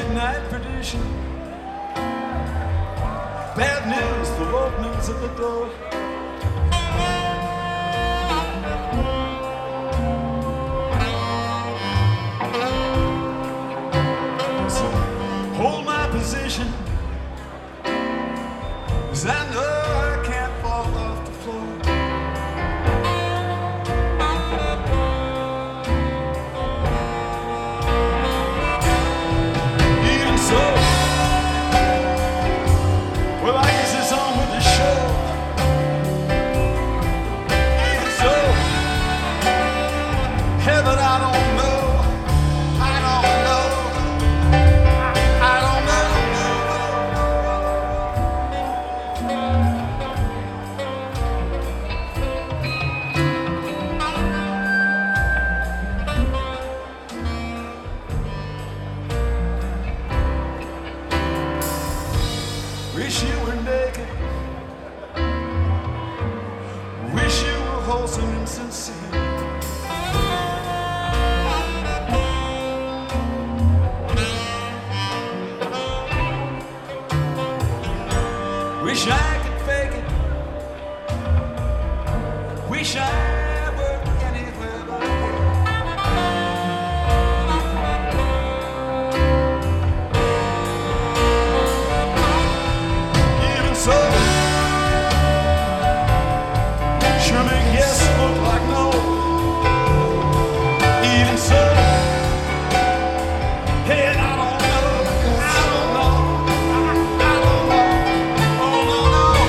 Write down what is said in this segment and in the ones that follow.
midnight perdition. Bad news, the openings at the door. So hold my position, 'cause I know I can't fall off the floor. Even so, well, I guess it's on with the show. Even so, heaven, I don't know. I don't know. I don't know. Wish you were naked. Wish you were wholesome and sincere. Wish I could fake it. Wish I were anywhere but here. Even so, sure make yes look like no. Even so, hey, and I don't know. I don't know. I don't know. Oh, no, no.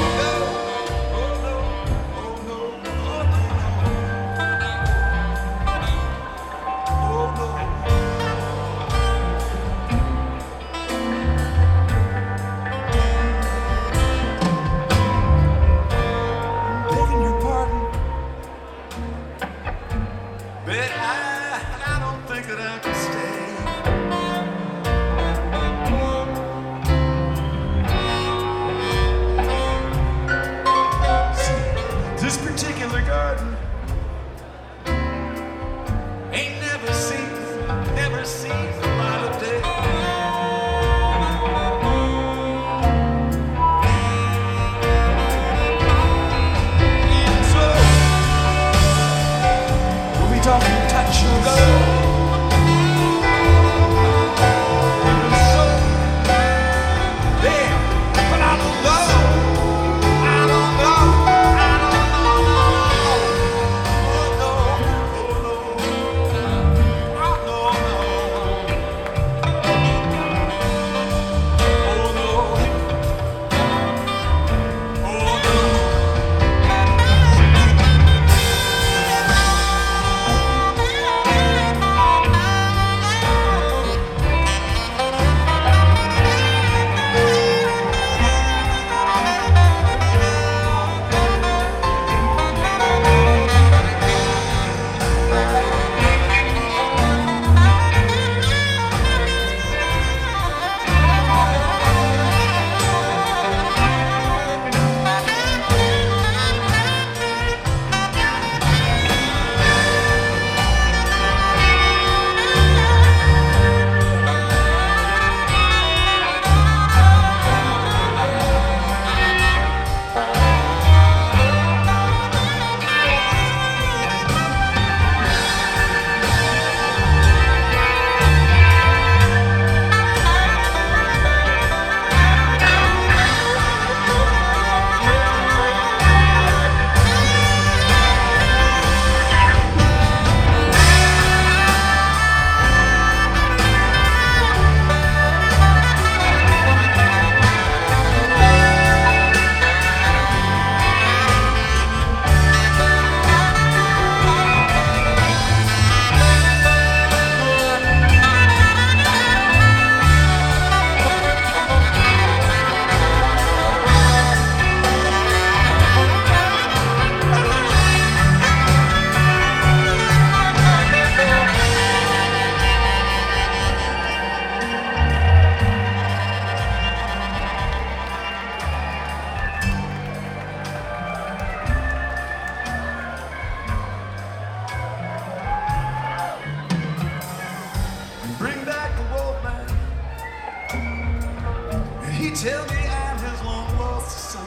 tell me I'm his long lost son.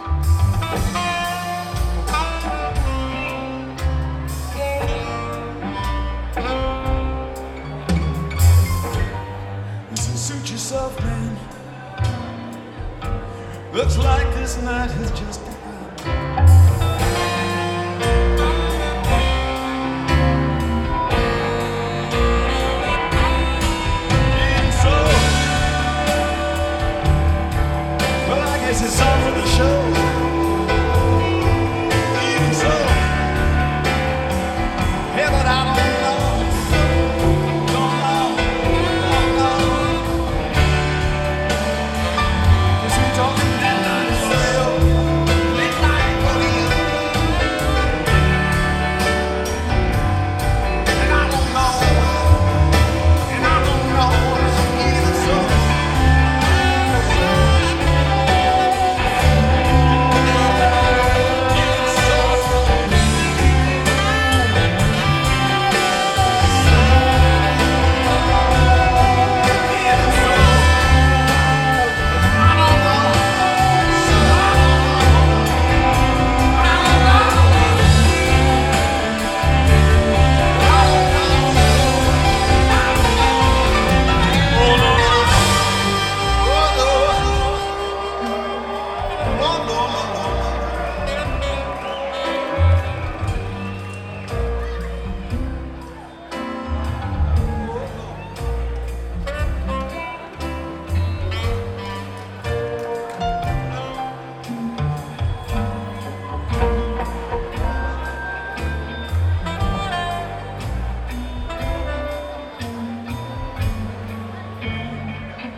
So suit yourself, man. Looks like this night has just begun.